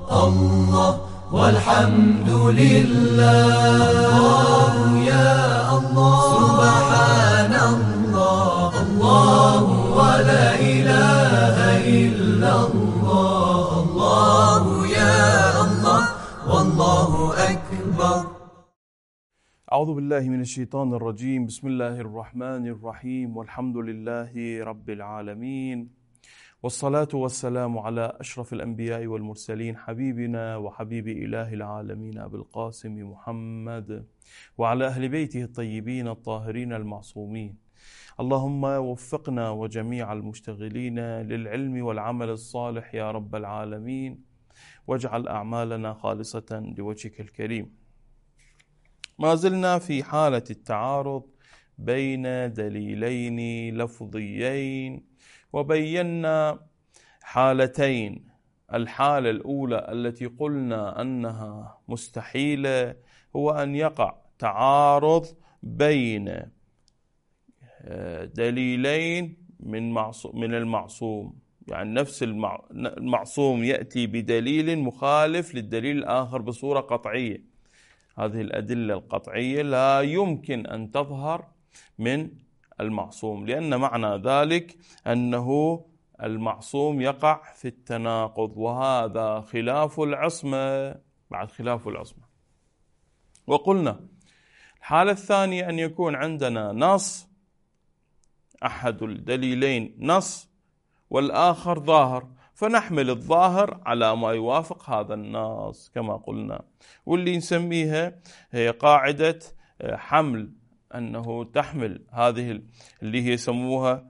الله والحمد لله. الله يا الله سبحان الله. الله ولا إله إلا الله. الله يا الله والله أكبر. أعوذ بالله من الشيطان الرجيم. بسم الله الرحمن الرحيم، والحمد لله رب العالمين، والصلاة والسلام على أشرف الأنبياء والمرسلين، حبيبنا وحبيب إله العالمين أبي القاسم محمد، وعلى أهل بيته الطيبين الطاهرين المعصومين. اللهم وفقنا وجميع المشتغلين للعلم والعمل الصالح يا رب العالمين، واجعل أعمالنا خالصة لوجهك الكريم. ما زلنا في حالة التعارض بين دليلين لفظيين، وبينا حالتين. الحالة الأولى التي قلنا أنها مستحيلة هو أن يقع تعارض بين دليلين من المعصوم، يعني نفس المعصوم يأتي بدليل مخالف للدليل الآخر بصورة قطعية. هذه الأدلة القطعية لا يمكن أن تظهر من المعصوم، لأن معنى ذلك أنه المعصوم يقع في التناقض، وهذا خلاف العصمة، بعد خلاف العصمة. وقلنا الحالة الثانية أن يكون عندنا نص، أحد الدليلين نص والآخر ظاهر، فنحمل الظاهر على ما يوافق هذا النص كما قلنا، واللي نسميها هي قاعدة حمل، أنه تحمل هذه اللي هي يسموها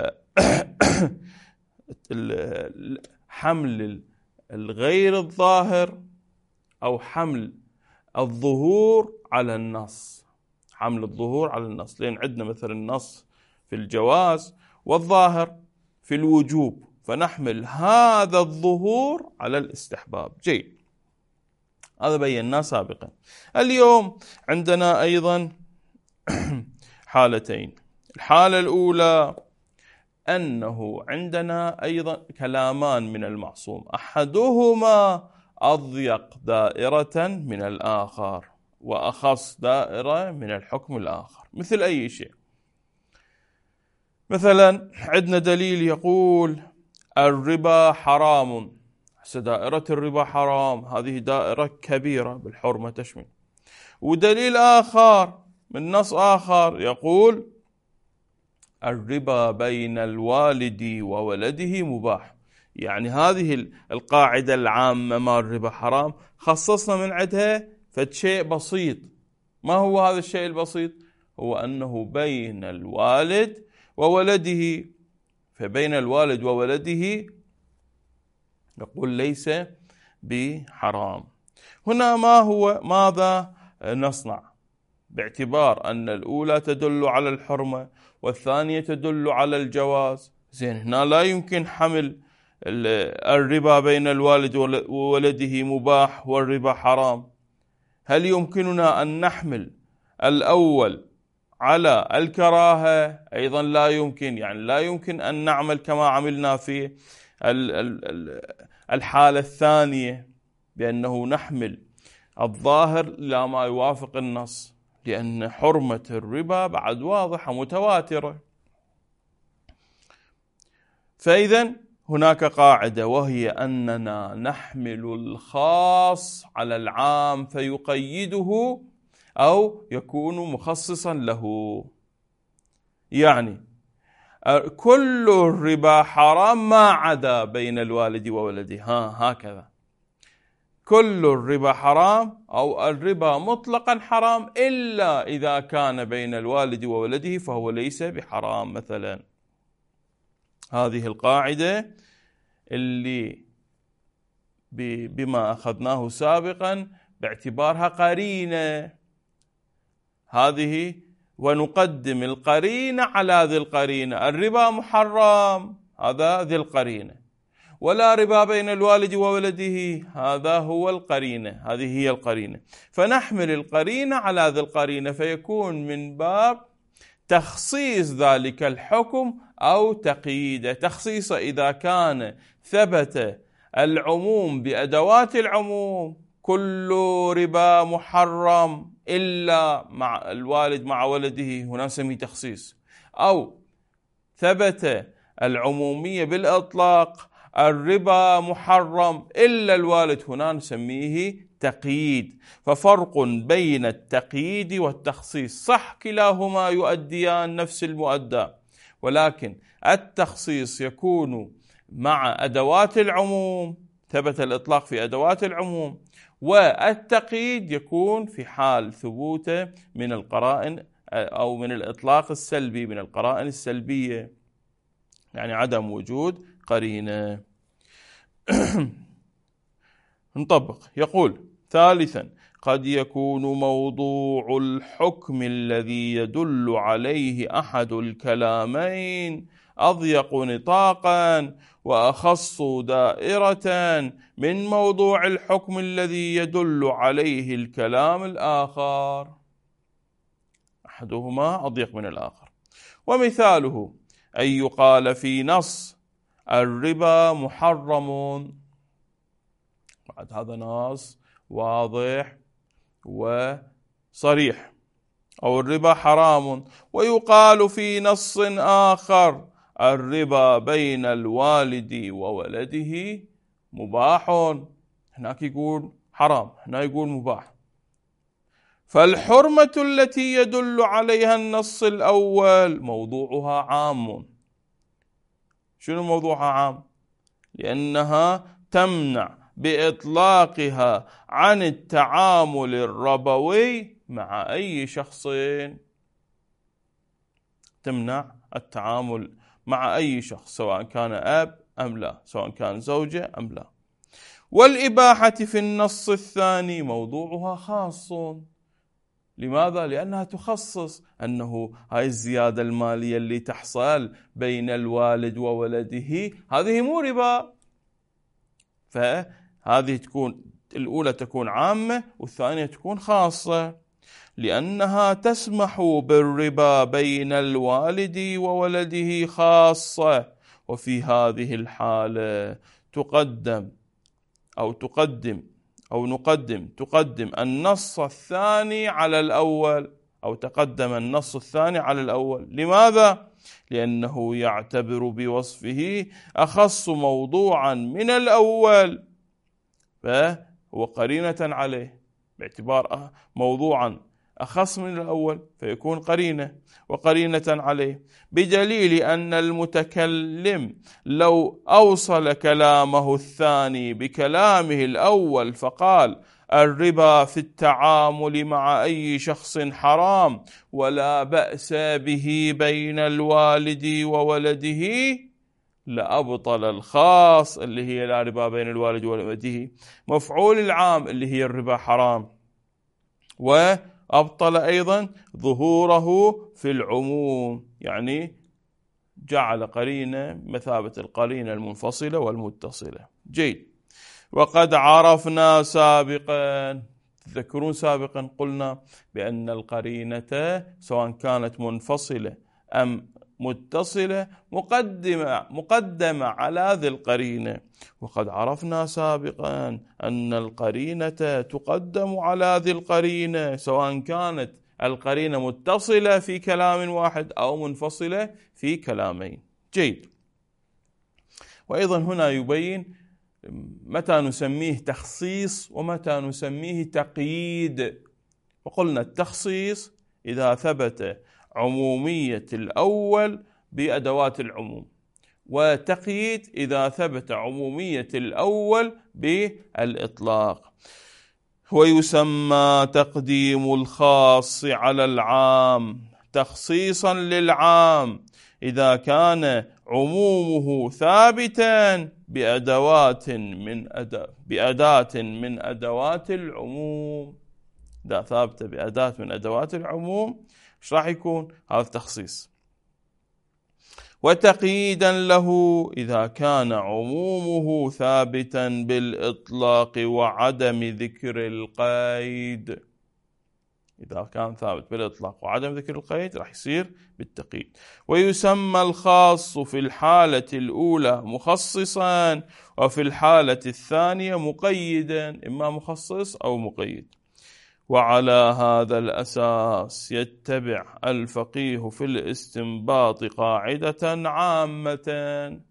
حمل الغير الظاهر أو حمل الظهور على النص. حمل الظهور على النص، لأن عندنا مثلا النص في الجواز والظاهر في الوجوب، فنحمل هذا الظهور على الاستحباب. جيد، هذا بيناه سابقا. اليوم عندنا أيضا حالتين. الحالة الأولى أنه عندنا أيضا كلامان من المعصوم، أحدهما أضيق دائرة من الآخر وأخص دائرة من الحكم الآخر. مثل أي شيء، مثلا عندنا دليل يقول الربا حرام، دائرة الربا حرام، هذه دائرة كبيرة بالحرمة تشمل. ودليل آخر من نص آخر يقول الربا بين الوالد وولده مباح، يعني هذه القاعدة العامة ما الربا حرام خصصنا من عندها فشيء بسيط. ما هو هذا الشيء البسيط؟ هو أنه بين الوالد وولده، فبين الوالد وولده نقول ليس بحرام. هنا ماذا نصنع؟ باعتبار أن الأولى تدل على الحرمة والثانية تدل على الجواز، زين هنا لا يمكن حمل الربا بين الوالد وولده مباح والربا حرام. هل يمكننا أن نحمل الأول على الكراهة؟ أيضا لا يمكن، يعني لا يمكن أن نعمل كما عملنا في الحالة الثانية، بأنه نحمل الظاهر إلى ما يوافق النص، لأن حرمة الربا بعد واضحة متواترة. فإذا هناك قاعدة، وهي أننا نحمل الخاص على العام فيقيده أو يكون مخصصا له. يعني كل الربا حرام ما عدا بين الوالد وولده، هكذا كل الربا حرام، أو الربا مطلقا حرام إلا إذا كان بين الوالد وولده فهو ليس بحرام مثلا. هذه القاعدة اللي بما أخذناه سابقا باعتبارها قرينة، هذه ونقدم القرينة على ذي القرينة. الربا محرم، هذا ذي القرينة، ولا ربا بين الوالد وولده، هذا هو القرينة، هذه هي القرينة. فنحمل القرينة على ذي القرينة، فيكون من باب تخصيص ذلك الحكم أو تقييده. تخصيصه إذا كان ثبت العموم بأدوات العموم كل ربا محرم إلا مع الوالد مع ولده، هنا نسميه تخصيص. أو ثبت العمومية بالإطلاق الربا محرم إلا الوالد، هنا نسميه تقييد. ففرق بين التقييد والتخصيص، صح كلاهما يؤديان نفس المؤدى، ولكن التخصيص يكون مع أدوات العموم، ثبت الإطلاق في أدوات العموم، والتقييد يكون في حال ثبوته من القرائن أو من الإطلاق السلبي، من القرائن السلبية، يعني عدم وجود قرينة. نطبق. يقول ثالثا: قد يكون موضوع الحكم الذي يدل عليه أحد الكلامين أضيق نطاقا وأخص دائرة من موضوع الحكم الذي يدل عليه الكلام الآخر، أحدهما أضيق من الآخر. ومثاله أن يقال في نص الربا محرم، بعد هذا نص واضح وصريح، أو الربا حرام، ويقال في نص آخر الربا بين الوالد وولده مباح، هناك يقول حرام، هنا يقول مباح. فالحرمة التي يدل عليها النص الأول موضوعها عام. شنو موضوعها عام؟ لأنها تمنع بإطلاقها عن التعامل الربوي مع أي شخص، تمنع التعامل مع أي شخص سواء كان أب أم لا، سواء كان زوجة أم لا. والإباحة في النص الثاني موضوعها خاص. لماذا؟ لأنها تخصص أنه هاي الزيادة المالية اللي تحصل بين الوالد وولده هذه مو ربا، فهذه تكون الأولى تكون عامة والثانية تكون خاصة، لأنها تسمح بالربا بين الوالد وولده خاصة. وفي هذه الحالة تقدم النص الثاني على الأول، أو تقدم النص الثاني على الأول. لماذا؟ لأنه يعتبر بوصفه أخص موضوعا من الأول، فهو قرينة عليه، باعتبار موضوعا أخص من الأول فيكون قرينة وقرينة عليه، بدليل أن المتكلم لو أوصل كلامه الثاني بكلامه الأول فقال الربا في التعامل مع أي شخص حرام ولا بأس به بين الوالد وولده، لأبطل الخاص اللي هي لا ربا بين الوالد وولده مفعول العام اللي هي الربا حرام، وأبطل أيضا ظهوره في العموم، يعني جعل قرينة مثابة القرينة المنفصلة والمتصلة. جيد. وقد عرفنا سابقا، تذكرون سابقا قلنا بأن القرينة سواء كانت منفصلة أم متصلة مقدمة على ذي القرينة. وقد عرفنا سابقا أن القرينة تقدم على ذي القرينة سواء كانت القرينة متصلة في كلام واحد أو منفصلة في كلامين. جيد. وأيضا هنا يبين متى نسميه تخصيص ومتى نسميه تقييد. وقلنا التخصيص إذا ثبت عمومية الأول بأدوات العموم، وتقييد إذا ثبت عمومية الأول بالإطلاق. ويسمى تقديم الخاص على العام تخصيصا للعام إذا كان عمومه ثابتا بأداة من أدوات العموم. إذا ثابت بأداة من أدوات العموم ايش راح يكون؟ هذا تخصيص. وتقييدا له إذا كان عمومه ثابتا بالإطلاق وعدم ذكر القيد. إذا كان ثابت بالإطلاق وعدم ذكر القيد راح يصير بالتقييد. ويسمى الخاص في الحالة الأولى مخصصا، وفي الحالة الثانية مقيدا، إما مخصص أو مقيد. وعلى هذا الأساس يتبع الفقيه في الاستنباط قاعدة عامة.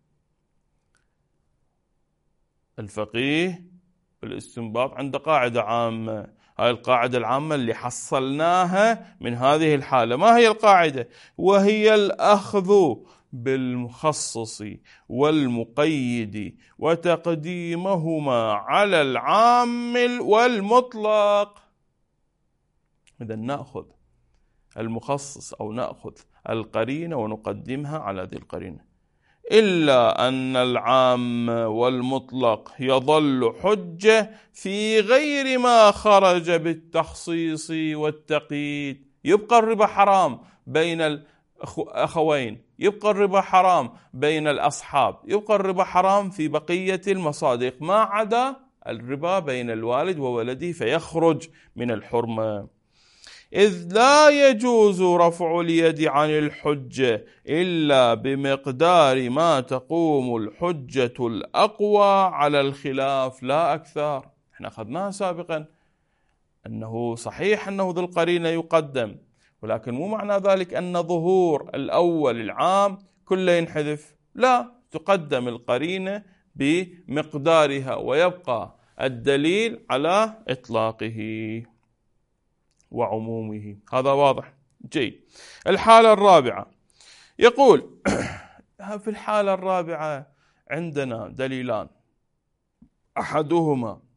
الفقيه في الاستنباط عنده قاعدة عامة، هاي القاعدة العامة اللي حصلناها من هذه الحالة. ما هي القاعدة؟ وهي الأخذ بالمخصص والمقيد وتقديمهما على العام والمطلق. إذا نأخذ المخصص أو نأخذ القرينة ونقدمها على ذي القرينة، إلا أن العام والمطلق يظل حجة في غير ما خرج بالتخصيص والتقييد. يبقى الربا حرام بين الأخوين، يبقى الربا حرام بين الأصحاب، يبقى الربا حرام في بقية المصادق ما عدا الربا بين الوالد وولده فيخرج من الحرمة. إذ لا يجوز رفع اليد عن الحجة إلا بمقدار ما تقوم الحجة الأقوى على الخلاف لا أكثر. احنا أخذناها سابقا أنه صحيح أنه ذو القرينة يقدم، ولكن مو معنى ذلك أن ظهور الأول العام كله ينحذف، لا، تقدم القرينة بمقدارها ويبقى الدليل على إطلاقه وعمومه. هذا واضح جيد. الحالة الرابعة يقول في الحالة الرابعة عندنا دليلان، أحدهما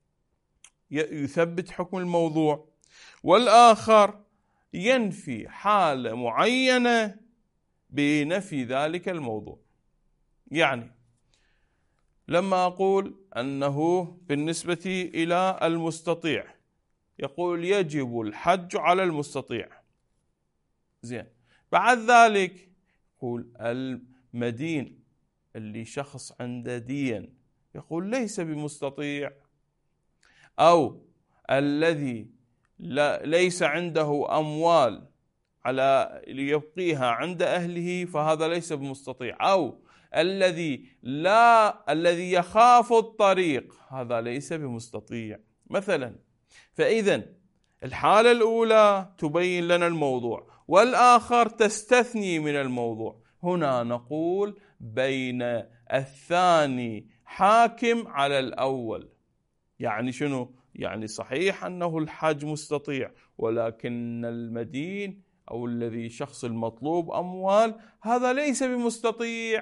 يثبت حكم الموضوع، والآخر ينفي حالة معينة بنفي ذلك الموضوع. يعني لما أقول أنه بالنسبة إلى المستطيع يقول يجب الحج على المستطيع، زين، بعد ذلك يقول المدين اللي شخص عنده دين يقول ليس بمستطيع، أو الذي ليس عنده أموال على ليبقيها عند أهله فهذا ليس بمستطيع، أو الذي يخاف الطريق هذا ليس بمستطيع مثلا. فإذا الحالة الأولى تبين لنا الموضوع، والآخر تستثني من الموضوع. هنا نقول بين الثاني حاكم على الأول. يعني شنو؟ يعني صحيح أنه الحج مستطيع، ولكن المدين أو الذي شخص المطلوب أموال هذا ليس بمستطيع،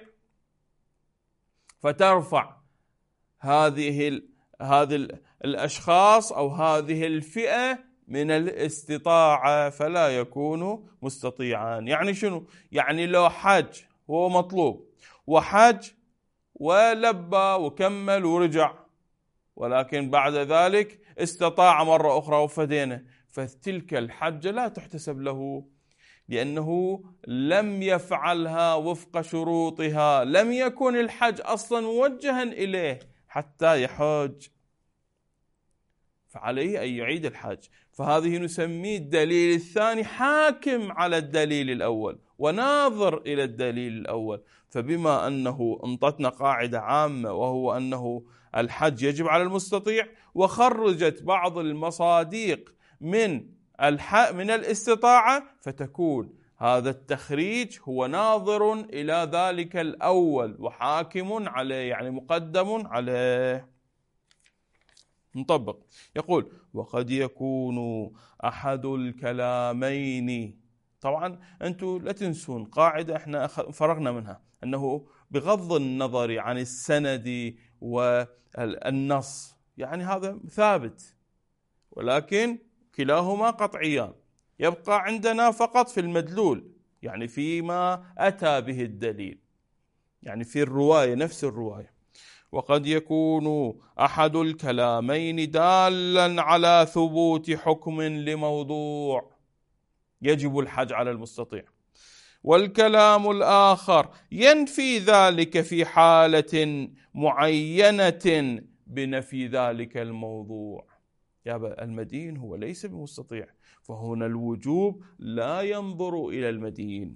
فترفع هذه الأشخاص أو هذه الفئة من الاستطاعة فلا يكون مستطيعان. يعني شنو؟ يعني لو حج هو مطلوب وحج ولبى وكمل ورجع، ولكن بعد ذلك استطاع مرة أخرى وفدينه، فتلك الحجة لا تحتسب له، لأنه لم يفعلها وفق شروطها، لم يكن الحج أصلا موجها إليه حتى يحج، فعليه أن يعيد الحج. فهذه نسميه الدليل الثاني حاكم على الدليل الأول وناظر إلى الدليل الأول. فبما أنه انطتنا قاعدة عامة وهو أنه الحج يجب على المستطيع، وخرجت بعض المصاديق من الاستطاعة، فتكون هذا التخريج هو ناظر إلى ذلك الأول وحاكم عليه، يعني مقدم عليه. نطبق. يقول وقد يكون أحد الكلامين. طبعا أنتم لا تنسون قاعدة احنا فرغنا منها، أنه بغض النظر عن السند والنص، يعني هذا ثابت، ولكن كلاهما قطعيان، يبقى عندنا فقط في المدلول، يعني فيما أتى به الدليل، يعني في الرواية نفس الرواية. وقد يكون أحد الكلامين دالا على ثبوت حكم لموضوع يجب الحج على المستطيع، والكلام الآخر ينفي ذلك في حالة معينة بنفي ذلك الموضوع. المدين هو ليس بمستطيع، فهنا الوجوب لا ينظر إلى المدين.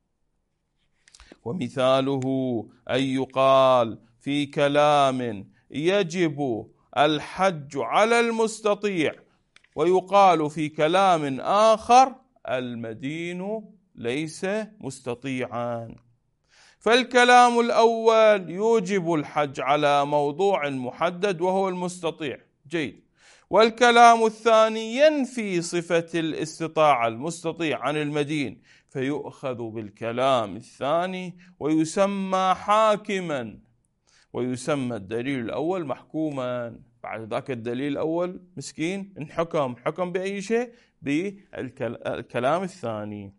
ومثاله أن يقال في كلام يجب الحج على المستطيع، ويقال في كلام آخر المدين ليس مستطيعا. فالكلام الأول يوجب الحج على موضوع محدد وهو المستطيع، جيد. والكلام الثاني ينفي صفة الاستطاعة المستطيع عن المدين، فيؤخذ بالكلام الثاني ويسمى حاكما، ويسمى الدليل الأول محكوما. بعد ذاك الدليل الأول مسكين حكم بأي شيء؟ بالكلام الثاني.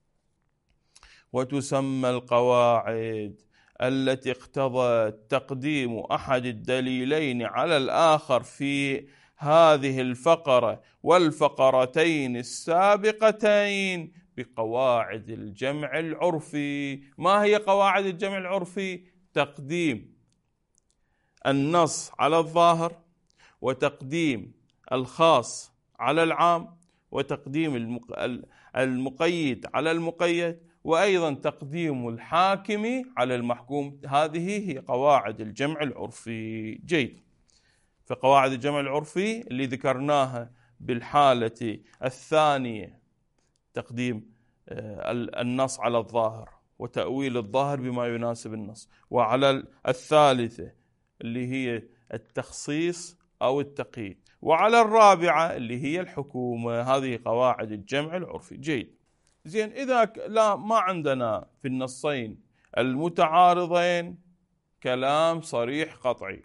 وتسمى القواعد التي اقتضت تقديم أحد الدليلين على الآخر في هذه الفقرة والفقرتين السابقتين بقواعد الجمع العرفي. ما هي قواعد الجمع العرفي؟ تقديم النص على الظاهر، وتقديم الخاص على العام، وتقديم المقيد على المقيد، وأيضا تقديم الحاكم على المحكوم. هذه هي قواعد الجمع العرفي، جيد. فقواعد الجمع العرفي اللي ذكرناها بالحالة الثانية تقديم النص على الظاهر وتأويل الظاهر بما يناسب النص، وعلى الثالثة اللي هي التخصيص أو التقييد، وعلى الرابعة اللي هي الحكومة. هذه قواعد الجمع العرفي، جيد. زين، إذا لا ما عندنا في النصين المتعارضين كلام صريح قطعي،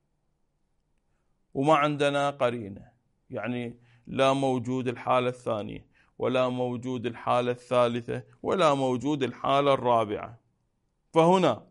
وما عندنا قرينة، يعني لا موجود الحالة الثانية ولا موجود الحالة الثالثة ولا موجود الحالة الرابعة، فهنا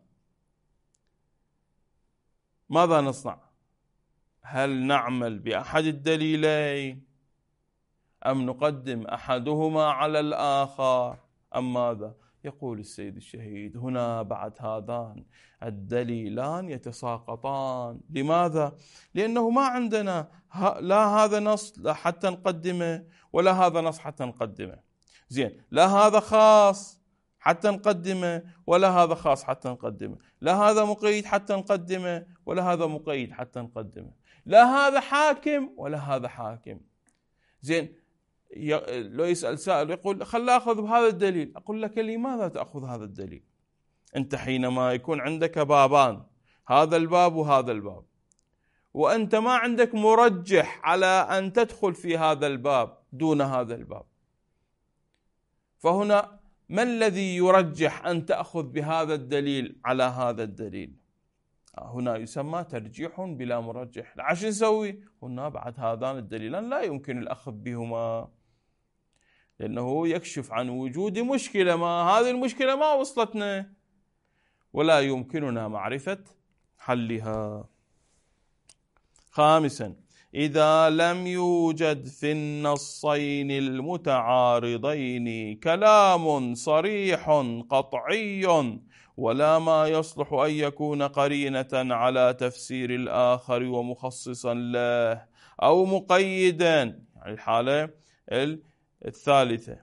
ماذا نصنع؟ هل نعمل بأحد الدليلين أم نقدم أحدهما على الآخر أم ماذا؟ يقول السيد الشهيد: هنا بعد هذان الدليلان يتساقطان. لماذا؟ لأنه ما عندنا لا هذا نص حتى نقدمه ولا هذا نص حتى نقدمه. زين، لا هذا خاص حتى نقدمه ولا هذا خاص حتى نقدمه، لا هذا مقيد حتى نقدمه ولا هذا مقيد حتى نقدمه، لا هذا حاكم ولا هذا حاكم. زين، لو يسأل سائل يقول: خل أخذ بهذا الدليل. أقول لك: لماذا تأخذ هذا الدليل؟ أنت حينما يكون عندك بابان، هذا الباب وهذا الباب، وأنت ما عندك مرجح على أن تدخل في هذا الباب دون هذا الباب، فهنا ما الذي يرجح أن تأخذ بهذا الدليل على هذا الدليل؟ هنا يسمى ترجيح بلا مرجح. عشان نسوي؟ هنا بعد هذان الدليلان لا يمكن الأخذ بهما، لأنه يكشف عن وجود مشكلة، ما هذه المشكلة ما وصلتنا ولا يمكننا معرفة حلها. خامسا: إذا لم يوجد في النصين المتعارضين كلام صريح قطعي ولا ما يصلح أن يكون قرينة على تفسير الآخر ومخصصا له أو مقيدا، يعني الحالة الثالثة،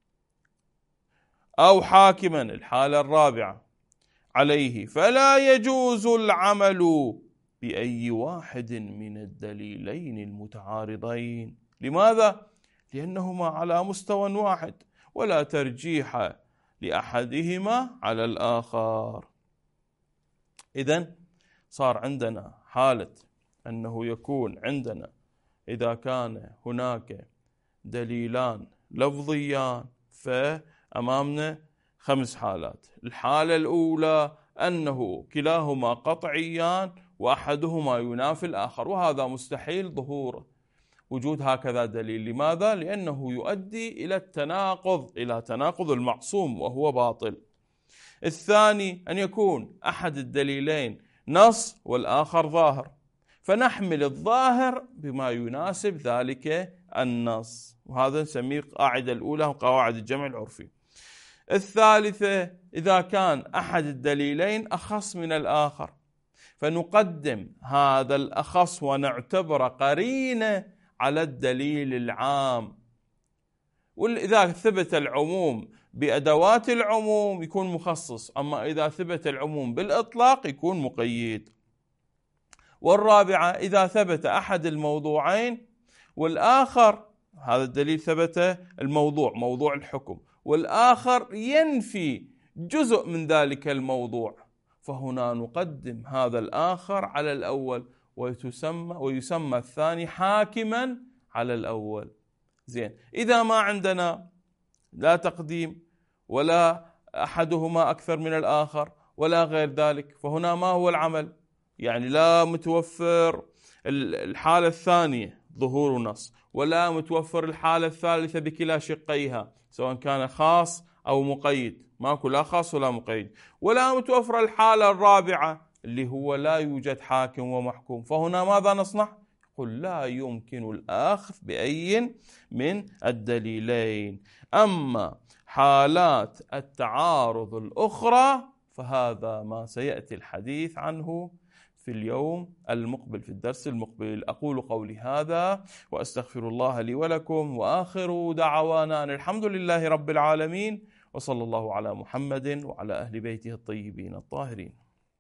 أو حاكما الحالة الرابعة عليه، فلا يجوز العمل بأي واحد من الدليلين المتعارضين. لماذا؟ لأنهما على مستوى واحد ولا ترجيح لأحدهما على الآخر. إذن صار عندنا حالة أنه يكون عندنا إذا كان هناك دليلان لفظيان فأمامنا 5 حالات. الحالة الأولى أنه كلاهما قطعيان وأحدهما ينافي الآخر، وهذا مستحيل ظهور وجود هكذا دليل. لماذا؟ لأنه يؤدي إلى التناقض، إلى تناقض المعصوم وهو باطل. الثاني أن يكون أحد الدليلين نص والآخر ظاهر، فنحمل الظاهر بما يناسب ذلك النص، وهذا نسميه القاعدة الأولى من قواعد الجمع العرفي. الثالثة: إذا كان أحد الدليلين أخص من الآخر، فنقدم هذا الأخص ونعتبر قرينة على الدليل العام. وإذا ثبت العموم بأدوات العموم يكون مخصص، أما إذا ثبت العموم بالإطلاق يكون مقيد. والرابعة إذا ثبت أحد الموضوعين والآخر، هذا الدليل ثبت الموضوع موضوع الحكم والآخر ينفي جزء من ذلك الموضوع، فهنا نقدم هذا الآخر على الأول ويسمى الثاني حاكما على الأول. زين، إذا ما عندنا لا تقديم ولا أحدهما أكثر من الآخر ولا غير ذلك، فهنا ما هو العمل؟ يعني لا متوفر الحالة الثانية ظهور نص، ولا متوفر الحالة الثالثة بكلا شقيها سواء كان خاص أو مقيد، ماكو لا خاص ولا مقيد، ولا متوفر الحالة الرابعة اللي هو لا يوجد حاكم ومحكوم. فهنا ماذا نصنع؟ قل لا يمكن الأخذ بأي من الدليلين. أما حالات التعارض الأخرى فهذا ما سيأتي الحديث عنه في اليوم المقبل، في الدرس المقبل. أقول قولي هذا وأستغفر الله لي ولكم، وآخر دعوانا أن الحمد لله رب العالمين، وصلى الله على محمد وعلى أهل بيته الطيبين الطاهرين.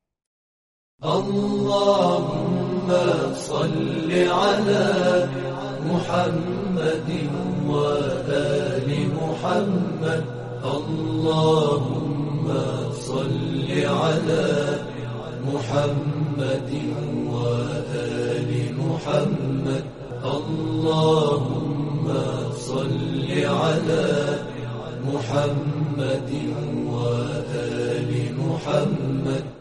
اللهم صل على محمد وآل محمد. اللهم صل على محمد وآل محمد. اللهم صل على محمد وآل محمد.